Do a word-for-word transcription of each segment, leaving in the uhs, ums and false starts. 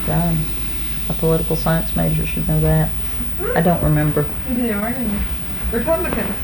Done. A political science major should know that. I don't remember. Who did they run in? Republicans.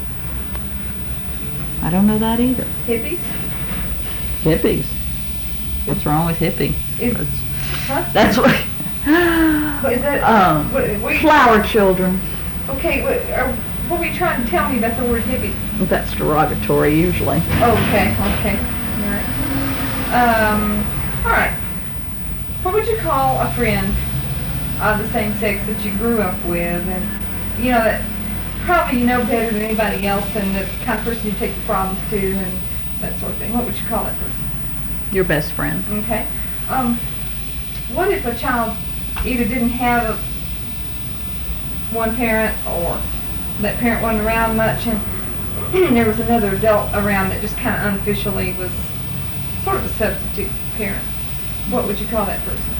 I don't know that either. Hippies? Hippies. What's wrong with hippie? Is, That's, huh? that's what. What is that? Um, what, what flower children. Okay, what, are, what were you trying to tell me about the word hippie? That's derogatory usually. Okay, okay. All right. Um, all right. What would you call a friend of the same sex that you grew up with, and you know that probably you know better than anybody else, and the kind of person you take your problems to, and that sort of thing? What would you call that person? Your best friend. Okay. Um, what if a child either didn't have a, one parent, or that parent wasn't around much, and there was another adult around that just kind of unofficially was sort of a substitute parent? What would you call that person?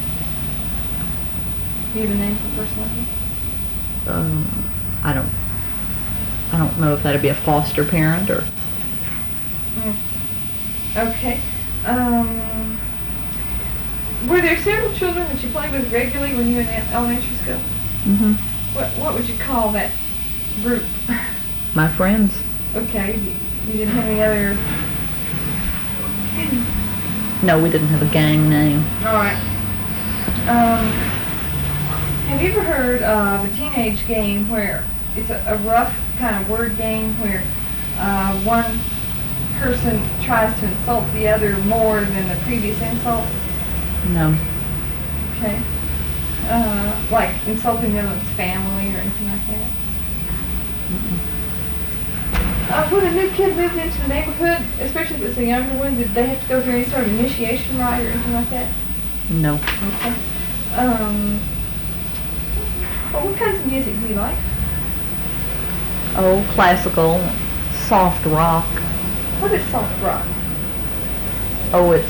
Do you have a name for a person like that? Um, I don't. I don't know if that'd be a foster parent or. Mm. Okay. Um, were there several children that you played with regularly when you were in elementary school? Mhm. What What would you call that group? My friends. Okay. You, you didn't have any other. No, we didn't have a gang name. All right. Um, have you ever heard of a teenage game where it's a, a rough kind of word game where uh, one person tries to insult the other more than the previous insult? No. Okay. Uh, like insulting the other's family or anything like that? Mm-mm. Uh, when a new kid moved into the neighborhood, especially if it's a younger one, did they have to go through any sort of initiation rite or anything like that? No. Okay. Um, well, what kinds of music do you like? Oh, classical, soft rock. What is soft rock? Oh, it's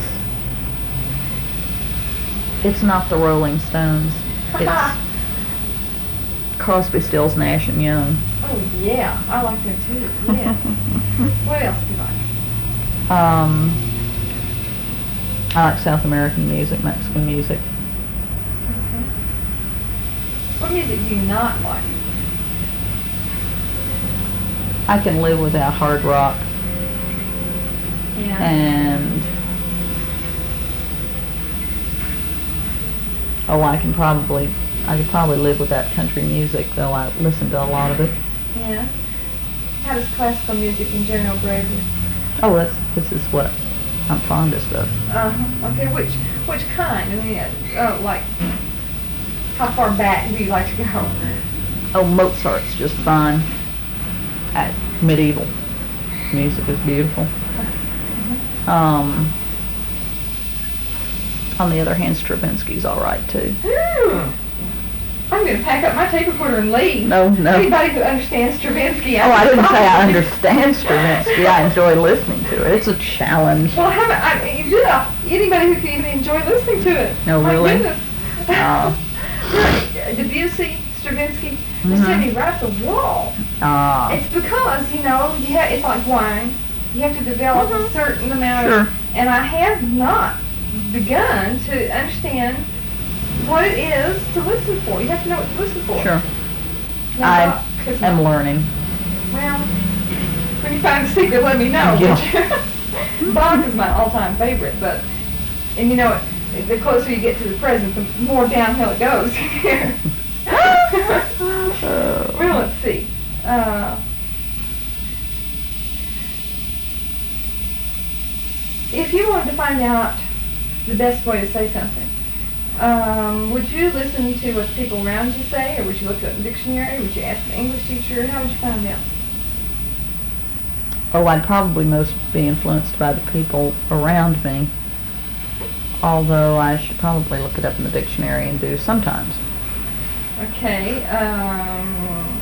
it's not the Rolling Stones. It's Crosby, Stills, Nash and Young. Oh yeah, I like that too. Yeah. What else do you like? Um, I like South American music, Mexican music. Okay. What music do you not like? I can live without hard rock, Yeah. and oh, I can probably I could probably live without country music, though I listen to a lot of it. Yeah. How does classical music in general grab you? Oh, that's this is what I'm fondest of. Uh-huh. Okay, which which kind? I mean, uh, like, how far back do you like to go? Oh, Mozart's just fine. Uh, medieval music is beautiful. Mm-hmm. Um, on the other hand, Stravinsky's all right too. Hmm. I'm going to pack up my tape recorder and leave. No, no. Anybody who understands Stravinsky. Oh, I didn't say I understand Stravinsky. I enjoy listening to it. It's a challenge. Well, how about, I mean, yeah, anybody who can even enjoy listening to it. No, My really? goodness. Oh. Really, Debussy, Stravinsky, Mhm. they're sitting right at the wall. Ah. It's because, you know, you ha- it's like wine. You have to develop Mhm. a certain amount Sure. of, and I have not begun to understand what it is to listen for. You have to know what to listen for. Sure. Now, I Bach, 'cause am my- learning. Well, when you find a secret, let me know. Yeah. Bach is my all-time favorite, but, and you know, it, the closer you get to the present, the more downhill it goes. Well, let's see. Uh, if you wanted to find out the best way to say something, um, would you listen to what the people around you say, or would you look up in the dictionary? Would you ask an English teacher? How would you find out? Oh, I'd probably most be influenced by the people around me, although I should probably look it up in the dictionary and do sometimes. Okay. Um,